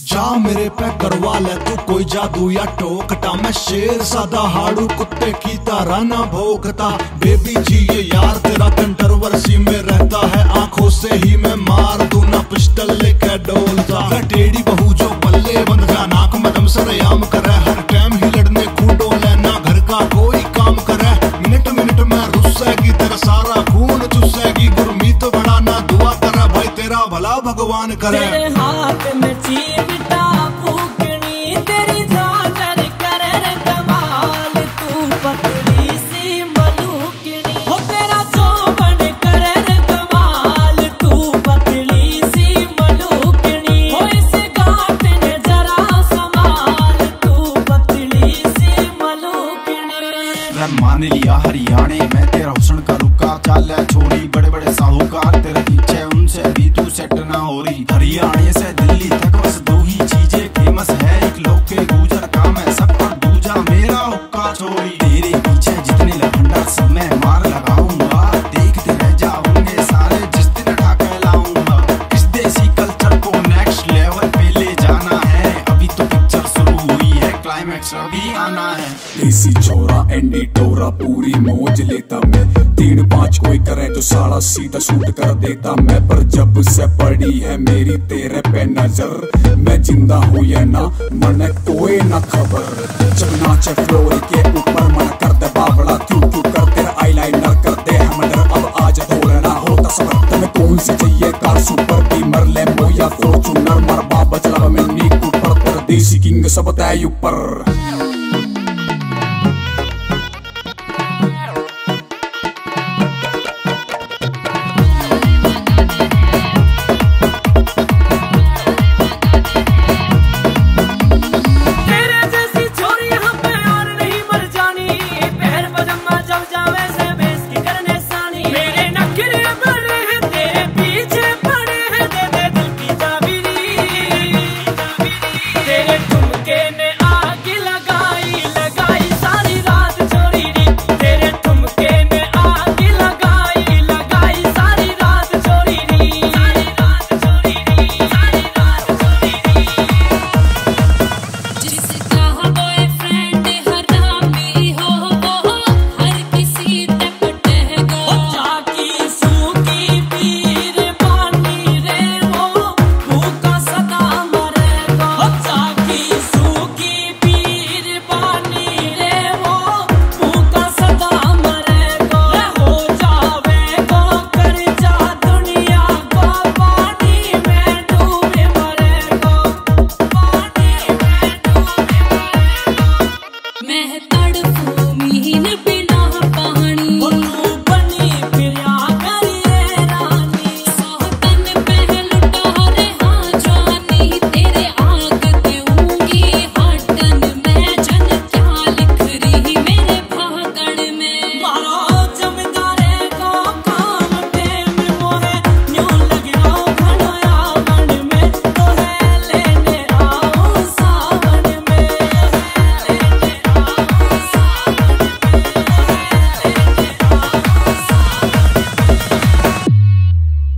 जा मेरे पे करवा ले तू कोई जादू या टोकटा, मैं शेर सादा हाड़ू कुत्ते की तरह ना भोगता। बेबी जी ये यार तेरा कंट्रोवर्सी में रहता है, आंखों से ही मैं मार दूं ना पिस्टल लेके डोलता। टेढ़ी बहू जो बल्ले बंद जा नाक में दम सरेआम करे, हर टाइम ही लड़ने खूंडो लेना घर का कोई काम करे। मिनट मिनट में रुस्सेगी तेरा सारा खून चुस्सेगी, गुरमीत बड़ा ना दुआ करे भाई तेरा भला भगवान करे। तेरे हाथ में चिमटा फूकनी तेरी झांझर करे रे कमाल, तू पतली सी मलूकनी हो तेरा जोबन करे रे कमाल, तू पतली सी मलूकनी हो इस घाट ने जरा संभाल, तू पतली सी मलूकनी। मान लिया हरियाणे में तेरा हुस्न का रुका, चाल है छोड़ी बड़े बड़े साहूकार तेरे पीछे, उनसे भी तू सेट ना हो रही। हरियाणे से दिल्ली तक बस दो ही चीजें फेमस है, एक लोग के गुजर का मैं सब पर दूजा मेरा हुक्का छोड़ी। तेरे पीछे जितने लफंडा सब मैं मार लगाऊंगा, देखते रह जाओगे सारे जिस दिन उठा के लाऊंगा। इस देसी कल्चर को नेक्स्ट लेवल पे ले जाना है, अभी तो पिक्चर शुरू हुई है क्लाइमैक्स अभी आना है। देसी छोरा एंडी टोरा पूरी मौज लेता मैं, 3-5 कोई करे तो साला सीधा शूट कर देता मैं। पर जब से पड़ी है मेरी तेरे पे नजर, मैं जिंदा हूँ या ना मरने कोई ना खबर। जब नाचे फ्लोर के ऊपर मन कर दे बावड़ा, क्यों क्यों कर तेरा आईलाइनर कर दे हमडर। अब आज थोड़ा ना होता सबर, तुम्हें कौन सी चाहिए कार सुपर बीमर लेम्बो या फॉर्च्यूनर, मर बाबा चला मैं नी ऊपर, देसी किंग सब तय ऊपर।